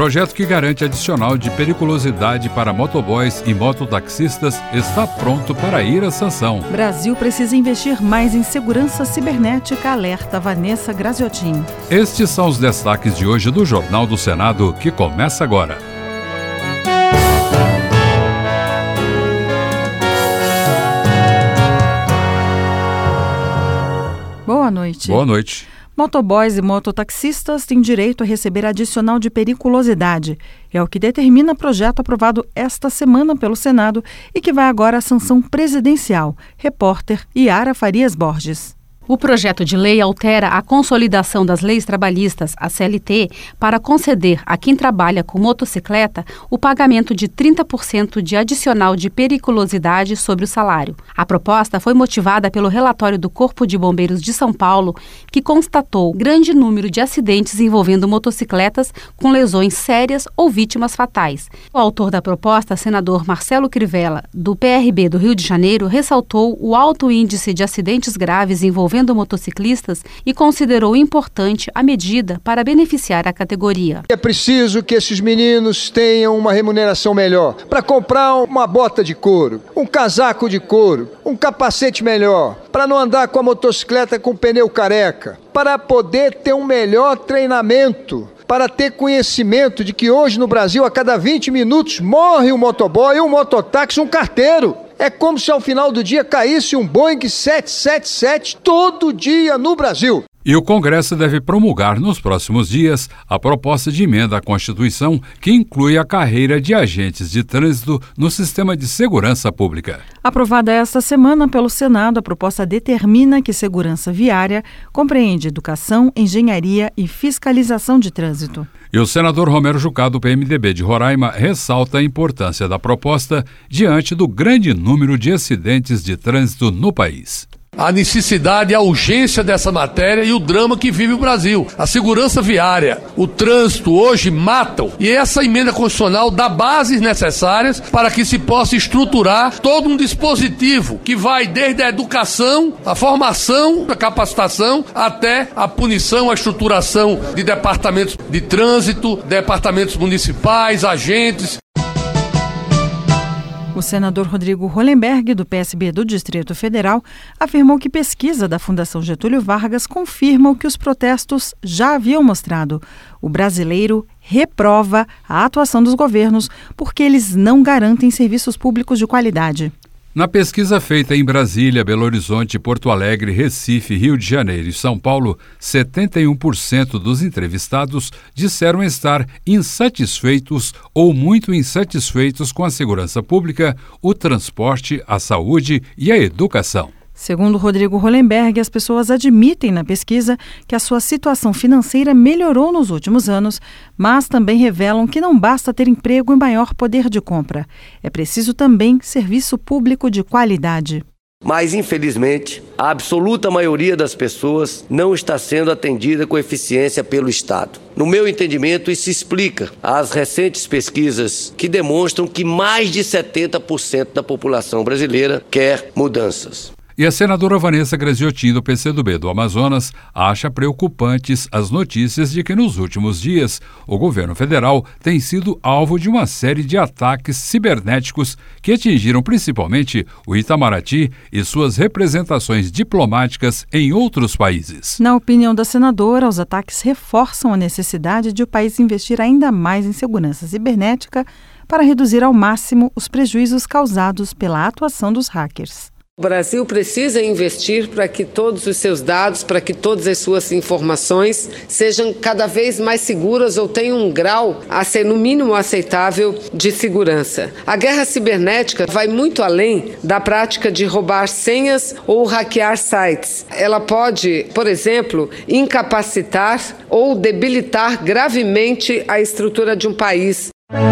projeto que garante adicional de periculosidade para motoboys e mototaxistas está pronto para ir à sanção. Brasil precisa investir mais em segurança cibernética, alerta Vanessa Graziotin. Estes são os destaques de hoje do Jornal do Senado, que começa agora. Boa noite. Boa noite. Motoboys e mototaxistas têm direito a receber adicional de periculosidade. É o que determina o projeto aprovado esta semana pelo Senado e que vai agora à sanção presidencial. Repórter Yara Farias Borges. O projeto de lei altera a consolidação das leis trabalhistas, a CLT, para conceder a quem trabalha com motocicleta o pagamento de 30% de adicional de periculosidade sobre o salário. A proposta foi motivada pelo relatório do Corpo de Bombeiros de São Paulo, que constatou grande número de acidentes envolvendo motocicletas com lesões sérias ou vítimas fatais. O autor da proposta, senador Marcelo Crivella, do PRB do Rio de Janeiro, ressaltou o alto índice de acidentes graves envolvendo motociclistas e considerou importante a medida para beneficiar a categoria. É preciso que esses meninos tenham uma remuneração melhor para comprar uma bota de couro, um casaco de couro, um capacete melhor, para não andar com a motocicleta com pneu careca, para poder ter um melhor treinamento, para ter conhecimento de que hoje no Brasil a cada 20 minutos morre um motoboy, um mototáxi, um carteiro. É como se ao final do dia caísse um Boeing 777 todo dia no Brasil. E o Congresso deve promulgar nos próximos dias a proposta de emenda à Constituição que inclui a carreira de agentes de trânsito no sistema de segurança pública. Aprovada esta semana pelo Senado, a proposta determina que segurança viária compreende educação, engenharia e fiscalização de trânsito. E o senador Romero Jucá, do PMDB de Roraima, ressalta a importância da proposta diante do grande número de acidentes de trânsito no país. A necessidade e a urgência dessa matéria e o drama que vive o Brasil. A segurança viária, o trânsito hoje matam. E essa emenda constitucional dá bases necessárias para que se possa estruturar todo um dispositivo que vai desde a educação, a formação, a capacitação, até a punição, a estruturação de departamentos de trânsito, departamentos municipais, agentes. O senador Rodrigo Hollenberg, do PSB do Distrito Federal, afirmou que pesquisa da Fundação Getúlio Vargas confirma o que os protestos já haviam mostrado. O brasileiro reprova a atuação dos governos porque eles não garantem serviços públicos de qualidade. Na pesquisa feita em Brasília, Belo Horizonte, Porto Alegre, Recife, Rio de Janeiro e São Paulo, 71% dos entrevistados disseram estar insatisfeitos ou muito insatisfeitos com a segurança pública, o transporte, a saúde e a educação. Segundo Rodrigo Hollenberg, as pessoas admitem na pesquisa que a sua situação financeira melhorou nos últimos anos, mas também revelam que não basta ter emprego e maior poder de compra. É preciso também serviço público de qualidade. Mas, infelizmente, a absoluta maioria das pessoas não está sendo atendida com eficiência pelo Estado. No meu entendimento, isso explica as recentes pesquisas que demonstram que mais de 70% da população brasileira quer mudanças. E a senadora Vanessa Graziotin, do PCdoB do Amazonas, acha preocupantes as notícias de que nos últimos dias o governo federal tem sido alvo de uma série de ataques cibernéticos que atingiram principalmente o Itamaraty e suas representações diplomáticas em outros países. Na opinião da senadora, os ataques reforçam a necessidade de o país investir ainda mais em segurança cibernética para reduzir ao máximo os prejuízos causados pela atuação dos hackers. O Brasil precisa investir para que todos os seus dados, para que todas as suas informações sejam cada vez mais seguras ou tenham um grau a ser no mínimo aceitável de segurança. A guerra cibernética vai muito além da prática de roubar senhas ou hackear sites. Ela pode, por exemplo, incapacitar ou debilitar gravemente a estrutura de um país.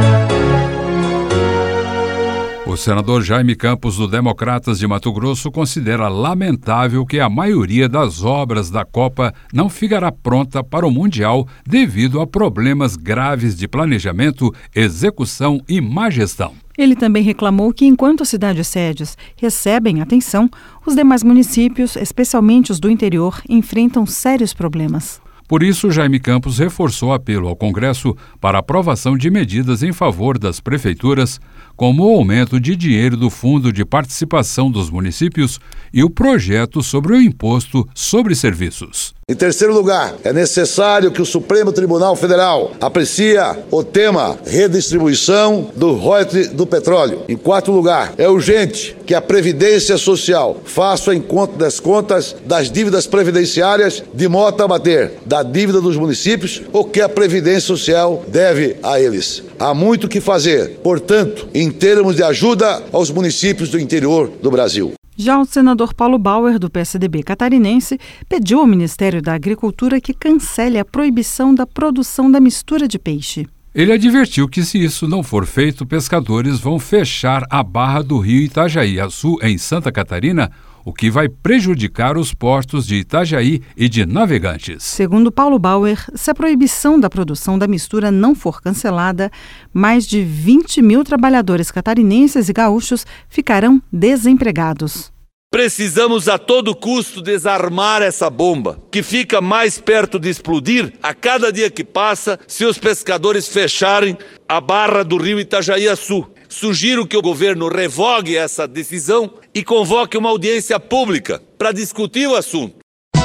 O senador Jaime Campos, do Democratas de Mato Grosso, considera lamentável que a maioria das obras da Copa não ficará pronta para o Mundial devido a problemas graves de planejamento, execução e má gestão. Ele também reclamou que, enquanto as cidades-sedes recebem atenção, os demais municípios, especialmente os do interior, enfrentam sérios problemas. Por isso, Jaime Campos reforçou o apelo ao Congresso para aprovação de medidas em favor das prefeituras, como o aumento de dinheiro do Fundo de Participação dos Municípios e o projeto sobre o Imposto sobre Serviços. Em terceiro lugar, é necessário que o Supremo Tribunal Federal aprecie o tema redistribuição do royalties do petróleo. Em quarto lugar, é urgente que a Previdência Social faça o encontro das contas das dívidas previdenciárias de modo a abater da dívida dos municípios o que a Previdência Social deve a eles. Há muito o que fazer, portanto, em termos de ajuda aos municípios do interior do Brasil. Já o senador Paulo Bauer, do PSDB catarinense, pediu ao Ministério da Agricultura que cancele a proibição da produção da mistura de peixe. Ele advertiu que, se isso não for feito, pescadores vão fechar a barra do rio Itajaí-Açu, em Santa Catarina, o que vai prejudicar os portos de Itajaí e de Navegantes. Segundo Paulo Bauer, se a proibição da produção da mistura não for cancelada, mais de 20 mil trabalhadores catarinenses e gaúchos ficarão desempregados. Precisamos a todo custo desarmar essa bomba, que fica mais perto de explodir a cada dia que passa se os pescadores fecharem a barra do rio Itajaí-Açu. Sugiro que o governo revogue essa decisão e convoque uma audiência pública para discutir o assunto.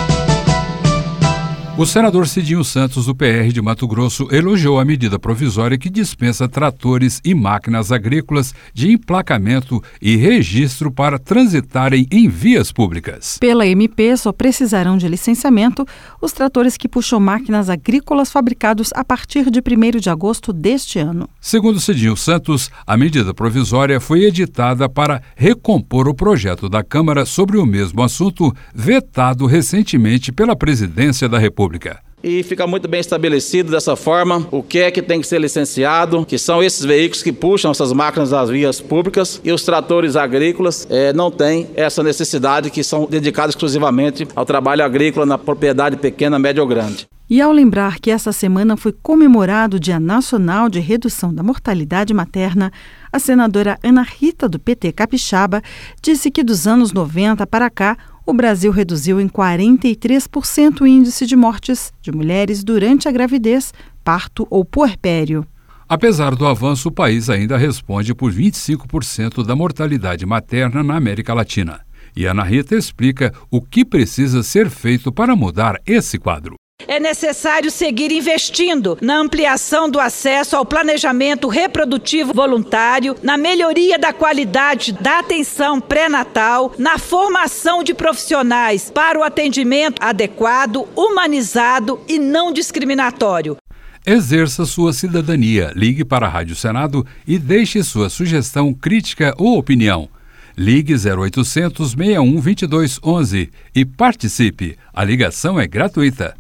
O senador Cidinho Santos, do PR de Mato Grosso, elogiou a medida provisória que dispensa tratores e máquinas agrícolas de emplacamento e registro para transitarem em vias públicas. Pela MP, só precisarão de licenciamento os tratores que puxam máquinas agrícolas fabricados a partir de 1º de agosto deste ano. Segundo Cidinho Santos, a medida provisória foi editada para recompor o projeto da Câmara sobre o mesmo assunto, vetado recentemente pela Presidência da República. E fica muito bem estabelecido dessa forma o que é que tem que ser licenciado, que são esses veículos que puxam essas máquinas das vias públicas, e os tratores agrícolas não têm essa necessidade, que são dedicados exclusivamente ao trabalho agrícola na propriedade pequena, média ou grande. E ao lembrar que essa semana foi comemorado o Dia Nacional de Redução da Mortalidade Materna, a senadora Ana Rita, do PT Capixaba, disse que dos anos 90 para cá, o Brasil reduziu em 43% o índice de mortes de mulheres durante a gravidez, parto ou puerpério. Apesar do avanço, o país ainda responde por 25% da mortalidade materna na América Latina. E Ana Rita explica o que precisa ser feito para mudar esse quadro. É necessário seguir investindo na ampliação do acesso ao planejamento reprodutivo voluntário, na melhoria da qualidade da atenção pré-natal, na formação de profissionais para o atendimento adequado, humanizado e não discriminatório. Exerça sua cidadania. Ligue para a Rádio Senado e deixe sua sugestão, crítica ou opinião. Ligue 0800 61 22 11 e participe. A ligação é gratuita.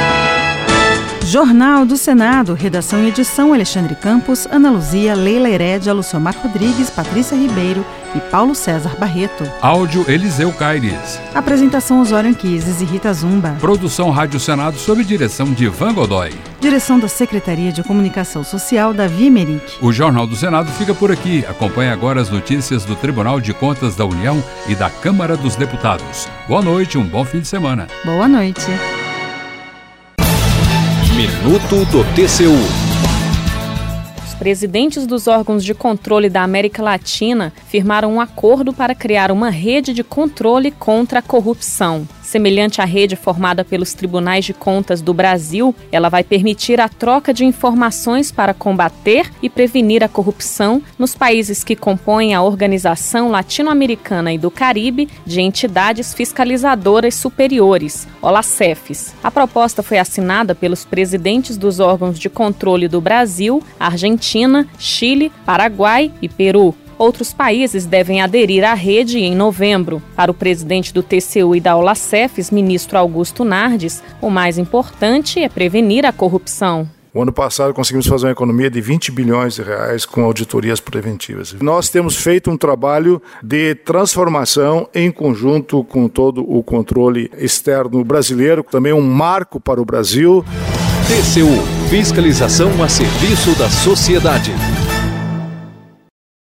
Jornal do Senado, redação e edição Alexandre Campos, Ana Luzia, Leila Herédia, Lucilmar Rodrigues, Patrícia Ribeiro e Paulo César Barreto. Áudio Eliseu Caires. Apresentação Osório Anquises e Rita Zumba. Produção Rádio Senado sob direção de Ivan Godoy. Direção da Secretaria de Comunicação Social, Davi Emerick. O Jornal do Senado fica por aqui. Acompanhe agora as notícias do Tribunal de Contas da União e da Câmara dos Deputados. Boa noite, um bom fim de semana. Boa noite. Minuto do TCU. Os presidentes dos órgãos de controle da América Latina firmaram um acordo para criar uma rede de controle contra a corrupção. Semelhante à rede formada pelos Tribunais de Contas do Brasil, ela vai permitir a troca de informações para combater e prevenir a corrupção nos países que compõem a Organização Latino-Americana e do Caribe de Entidades Fiscalizadoras Superiores, OLACEFs. A proposta foi assinada pelos presidentes dos órgãos de controle do Brasil, Argentina, Chile, Paraguai e Peru. Outros países devem aderir à rede em novembro. Para o presidente do TCU e da OLACEFs, ministro Augusto Nardes, o mais importante é prevenir a corrupção. O ano passado conseguimos fazer uma economia de 20 bilhões de reais com auditorias preventivas. Nós temos feito um trabalho de transformação em conjunto com todo o controle externo brasileiro, também um marco para o Brasil. TCU, fiscalização a serviço da sociedade.